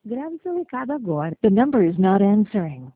Grave seu recado agora. The number is not answering.